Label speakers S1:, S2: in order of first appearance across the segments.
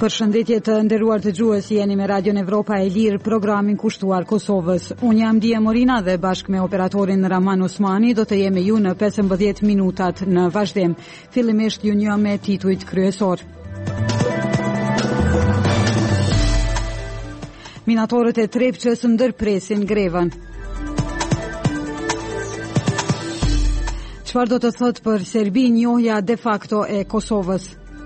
S1: Përshëndetje të nderuar dëgjues, jeni me Radion Evropa e Lirë, programin kushtuar Kosovës. Unë jam Dia Morina dhe bashkë me operatorin Raman Osmani do të jemi ju në 15 minutat në vazhdim. Fillimisht ju një me titujt kryesor. Minatorët e Trepçës ndërpresin grevën. Çfarë do të thotë për Serbi njohja de facto e Kosovës?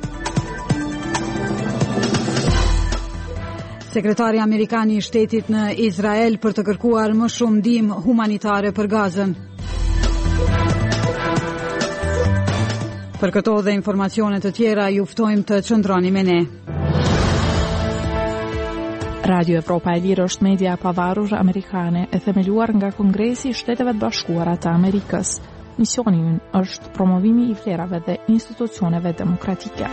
S1: Sekretari Amerikan i Shtetit në Izrael për të kërkuar më shumë ndihmë humanitare për Gazën. Për këto dhe informacione të tjera ju ftojmë të qëndroni me ne.
S2: Radio Evropa e Lirë është media e pavarur amerikane e themeluar nga Kongresi i Shteteve të Bashkuara të Amerikës. Misioni i ynë është promovimi i vlerave dhe institucioneve demokratike.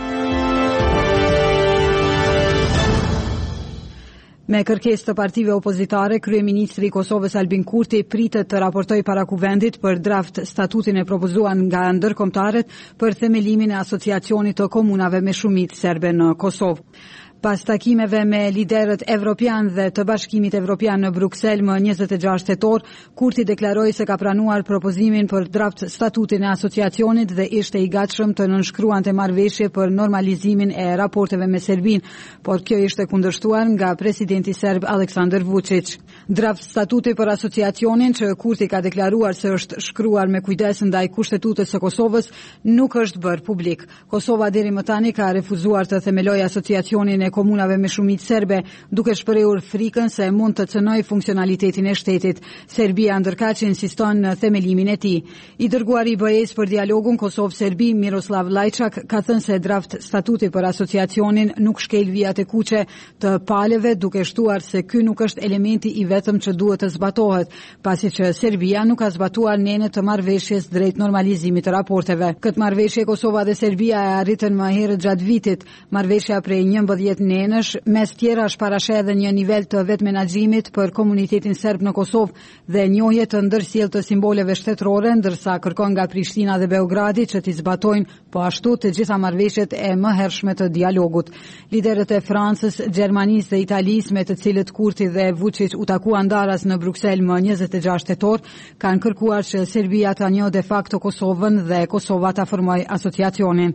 S1: Me kërkesë të partive opozitare, kryeministri i Kosovës Albin Kurti pritet të raportojë para kuvendit për draft statutin e propozuar nga ndërkombëtarët për themelimin e asociacionit të komunave me shumicë serbe në Kosovë. Pas takimeve me liderët evropian dhe të Bashkimit Evropian në Bruksel më 26 tetor, Kurti deklaroi se ka pranuar propozimin për draft statutin e asociacionit dhe ishte i gatshëm të nënshkruante marrëveshje për normalizimin e raporteve me Serbinë, por kjo ishte kundërshtuar nga presidenti serb Aleksandar Vučić. Draft statuti për asociacionin që Kurti ka deklaruar se është shkruar me kujdes ndaj Kushtetutës së Kosovës nuk është bërë publik. Kosova deri më tani ka refuzuar të themelojë asociacionin e komunave me shumicë serbe, duke shprehur frikën se mund të cënojë funksionalitetin e shtetit. Serbia ndërkaq insiston në themelimin e tij. I dërguari i BE-s për dialogun Kosovë-Serbi, Miroslav Lajçak, ka thënë se draft statuti për asociacionin nuk shkel vijat e kuqe të palëve, duke shtuar se ky nuk është elementi i vetëm që duhet të zbatohet, pasi që Serbia nuk ka zbatuar nenet të marrëveshjes drejt normalizimit të raporteve. Këtë marrëveshje Kosova dhe Serbia e arritën më herët gjatë vitit. Marrëveshja prej 11 nenësh, mes tjera është parashë edhe një nivel të vetë menaxhimit për komunitetin serb në Kosovë dhe njohje të ndërsjellë të simboleve shtetërore, ndërsa kërkon nga Prishtina dhe Beogradi që t'i zbatojnë po ashtu të gjitha marrëveshjet e mëhershme të dialogut. Liderët e Francës, Gjermanisë dhe Italisë, me të cilët Kurti dhe Vučić u takuan ndaras në Bruksel më 26 tetor, kanë kërkuar që Serbia ta njohë de facto Kosovën dhe Kosova ta formojë asociacionin.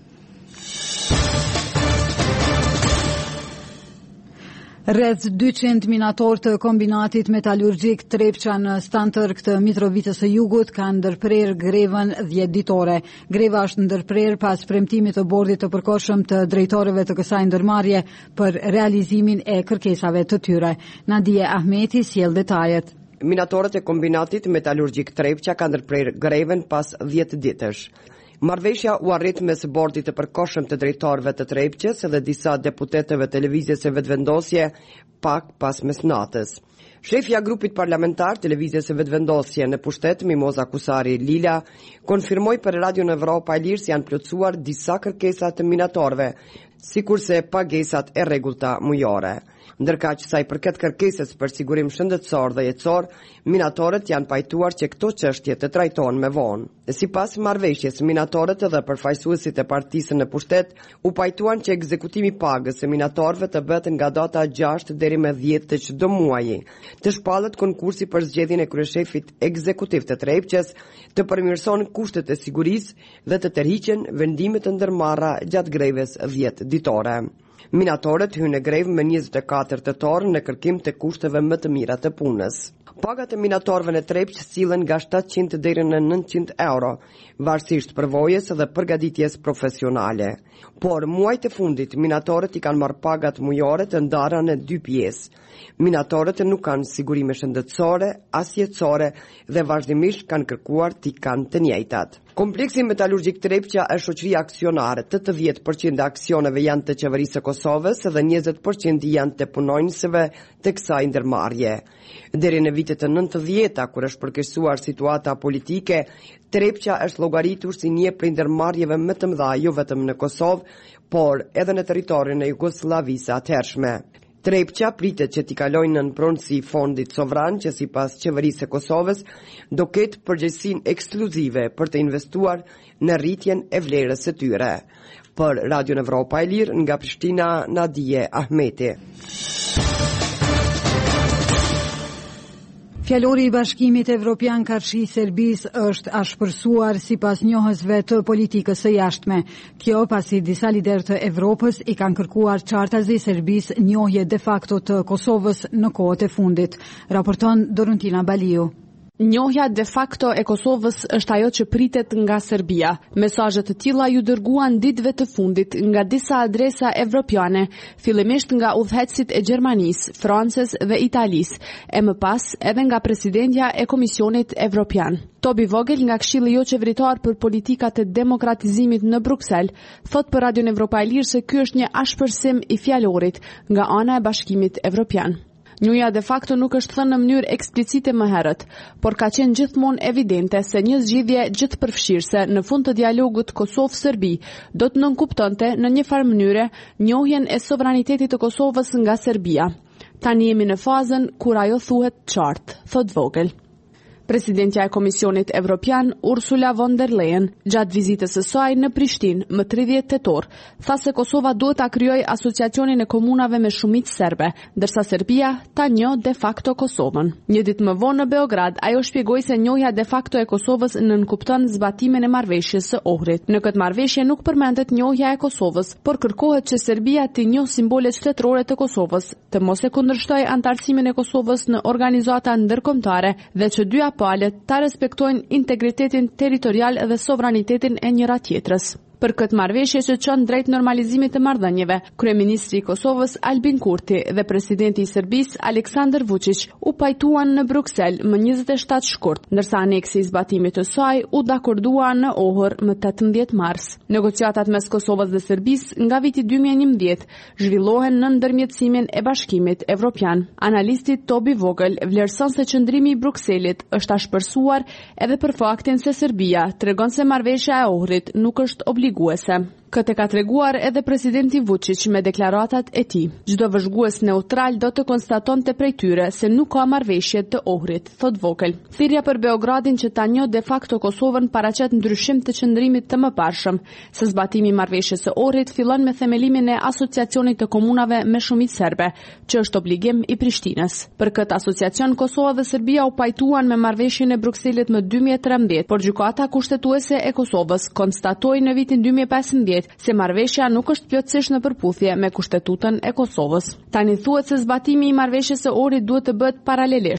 S1: Rreth 200 minatorë të kombinatit metalurgjik Trepça në Stantërk të Mitrovicës së Jugut kanë ndërprer grevën 10 ditore. Greva është ndërprer pas premtimit të bordit të përkohshëm të drejtorëve të kësaj ndërmarrje për realizimin e kërkesave të tyre. Nadije Ahmeti sjell detajet.
S3: Minatorët e kombinatit metalurgjik Trepça kanë ndërprer grevën pas 10 ditësh. Marrëveshja u arrit mes bordit të përkohshëm të drejtorëve të Trepçës dhe disa deputetëve të lëvizjes së vetëvendosje pak pas mesnatës. Shefja grupit parlamentar të lëvizjes së vetëvendosje në pushtet, Mimoza Kusari Lila, konfirmoi për Radion Evropa e Lirë se janë plotësuar disa kërkesa të minatorëve, sikurse pagesat e rregullta mujore. Ndërkaq sa i përket kërkesës për sigurim shëndetësor dhe jetësor, minatorët janë pajtuar që këto çështje të trajtohen më vonë. Sipas marrëveshjes, minatorët dhe përfaqësuesit e partisë në pushtet u pajtuan që ekzekutimi i pagës së minatorëve të bëhet nga data 6 deri më 10 të çdo muaji. Të shpallet konkursi për zgjedhjen e kryeshefit ekzekutiv të Trepçës, të përmirëson kushtet e sigurisë dhe të tërhiqen vendimet të ndërmarra gjatë greves 10 ditore. Minatorët hynë në grevë më 24 tetor në kërkim të kushteve më të mira të punës. Pagat e minatorëve në Trepçë sillen nga 700 deri në 900 euro, varësisht përvojës dhe përgatitjes profesionale. Por muajt e fundit minatorët i kanë marrë pagat mujore të ndara në 2 pjesë. Minatorët nuk kanë sigurime shëndetësore, as jetësore dhe vazhdimisht kanë kërkuar t'i kanë të njëjtat. Kompleksi metalurgjik Trepça është shoqëri aksionare, 80% e aksioneve janë të qeverisë së Kosovës dhe 20% janë të punonjësve të kësaj ndërmarrje. Deri në vitet e 90-ta, kur është përkeqësuar situata politike, Trepça është llogaritur si një prej ndërmarrjeve më të mëdha jo vetëm në Kosovë, por edhe në territorin e Jugosllavisë atëhershme. Trepça pritet që t'i kalojnë në pronësi fondit sovran që sipas qeverisë së Kosovës do ketë përgjegjësinë ekskluzive për të investuar në rritjen e vlerës së tyre. Për Radion Evropa e Lirë nga Prishtina, Nadije Ahmeti.
S1: Fjalori i Bashkimit Evropian karshi Serbisë është ashpërsuar sipas njohësve të politikës së jashtme. Kjo pasi disa lider të Evropës i kanë kërkuar qartazi Serbisë njohje de facto të Kosovës në kohët e fundit, raporton Dorontina Baliu.
S4: Njohja de facto e Kosovës është ajo që pritet nga Serbia. Mesazhe të tilla ju dërguan ditëve të fundit nga disa adresa evropiane, fillimisht nga udhëheqësit e Gjermanisë, Francës dhe Italisë, e më pas edhe nga presidentja e Komisionit Evropian. Tobi Vogel nga Këshilli jo qeveritar për politikat e demokratizimit në Bruksel, thot për Radion Evropa e Lirë se ky është një ashpërsim i fjalorit nga ana e Bashkimit Evropian. Njohja de facto nuk është thënë në mënyrë eksplicite më herët, por ka qenë gjithmonë evidente se një zgjidhje gjithëpërfshirëse në fund të dialogut Kosovë-Serbi do të nënkuptonte në një farë mënyre njohjen e sovranitetit të Kosovës nga Serbia. Tani jemi në fazën kur ajo thuhet qartë, thot Vogel. Presidentja e Komisionit Evropian, Ursula von der Leyen, gjatë vizitës së saj në Prishtinë më 30 tetor, tha se Kosova duhet ta krijojë asociacionin e komunave me shumicë serbe, ndërsa Serbia ta njohë de facto Kosovën. Një ditë më vonë në Beograd, ajo shpjegoi se njohja de facto e Kosovës nënkupton zbatimin e marrëveshjes së Ohrit. Në këtë marrëveshje nuk përmendet njohja e Kosovës, por kërkohet që Serbia të njohë simbolet shtetërore të Kosovës, të mos e kundërshtojë antarësimin e Kosovës në organizata ndërkombëtare dhe që dy palët ta respektojnë integritetin territorial dhe sovranitetin e njëra tjetrës. Për këtë marrëveshje që çon drejt normalizimit të marrëdhënieve, kryeministri i Kosovës Albin Kurti dhe presidenti i Serbisë Aleksandar Vučić u pajtuan në Bruksel më 27 shkurt, ndërsa aneksi i zbatimit të saj u dakordua në Ohër më 18 mars. Negociatat mes Kosovës dhe Serbisë nga viti 2011 zhvillohen në ndërmjetësimin e Bashkimit Evropian. Analisti Tobi Vogel vlerëson se qëndrimi i Brukselit është ashpërsuar edhe për faktin se Serbia tregon se marrëveshja e Ohrit nuk është obliguese. Këtë ka treguar edhe presidenti Vučić me deklaratat e tij. Çdo vëzhgues neutral do të konstatonte prej tyre se nuk ka marrëveshje të Ohrit, thot Vogel. Thirrja për Beogradin që ta njohë de facto Kosovën paraqet ndryshim të qëndrimit të mëparshëm, se zbatimi i marrëveshjes së Ohrit fillon me themelimin e asociacionit të komunave me shumicë serbe, që është obligim i Prishtinës. Për këtë asociacion Kosova dhe Serbia u pajtuan me marrëveshjen e Brukselit më 2013, por gjykata kushtetuese e Kosovës konstatoi në vitin 2015 se marrëveshja nuk është plotësisht në përputhje me Kushtetutën e Kosovës. Tani thuhet se zbatimi i marrëveshjes së Ohrit duhet të bëhet paralelisht